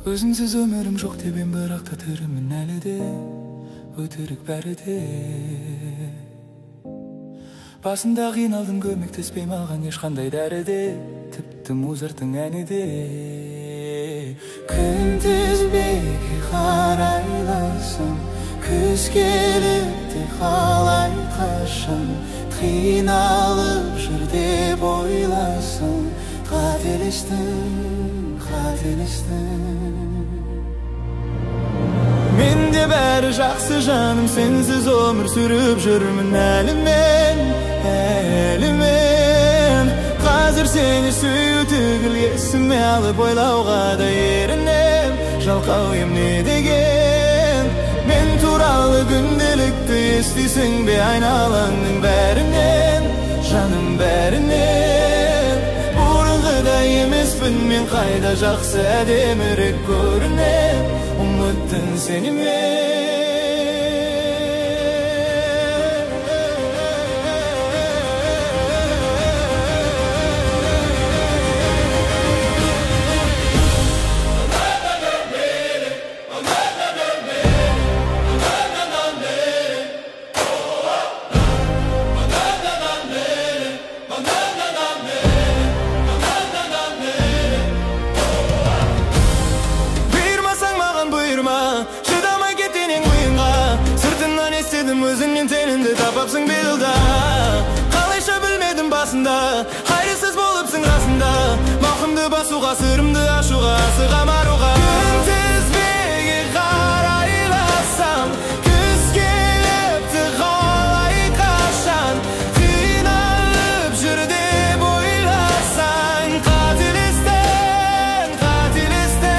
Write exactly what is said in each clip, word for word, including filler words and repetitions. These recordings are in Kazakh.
Өзіңсіз өмірім жоқ дебем, бірақ та тірімін әлі де, өтірік бәрі де. Басында қиналдым, көмектеспей маған ешқандай дәрі де, тіпті Музарттың әні де. Күнтізбеге қарайласың, күз келіпті қалай қашын, қиналып жүр деп ойласың. Қателестің, қателестің. Менде бәрі жақсы жаным, сенсіз өмір сүріп жүрмін әлі мен, әлі мен. Қазір сені сүю түгіл есіме алып ойлауға да ерінем. Жалқау ем не деген, мен туралы күнделікті естисің бе айналаңның бәрінен, жаным бәрінен. Бұрынғыдай емеспін мен, қайда жақсы әдемірек көрінем. Ұмыттың сені мен. Шыдамай кетенең ойынға, сыртыңнан естедім өзіңнен теніңді тапапсың биылда. Қалайша білмедім басында, қайрысыз болыпсың расында. Мақымды басуға, сырымды ашуға, асығам аруға. Күнтізбеге қарайласам, күз келіпті қалай қашан, қиналып жүр деп ойласаң. Қателестің, қателестің.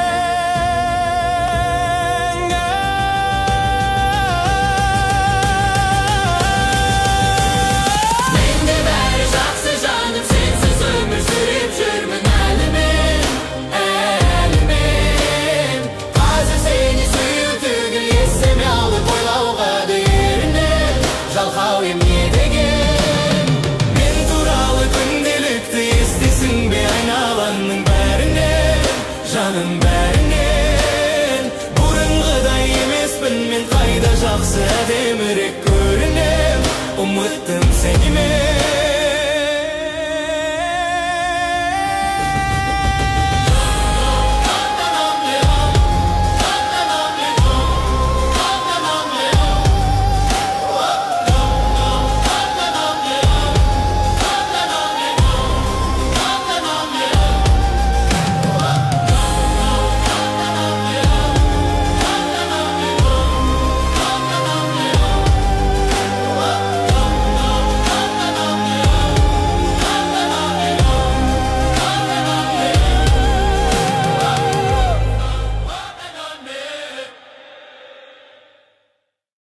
Жалқау ем не деген, мен туралы күнделікті естисің бе айналаңның бәрінен, жаным бәрінен. Бұрынғыдай емеспін мен, қайда жақсы әдем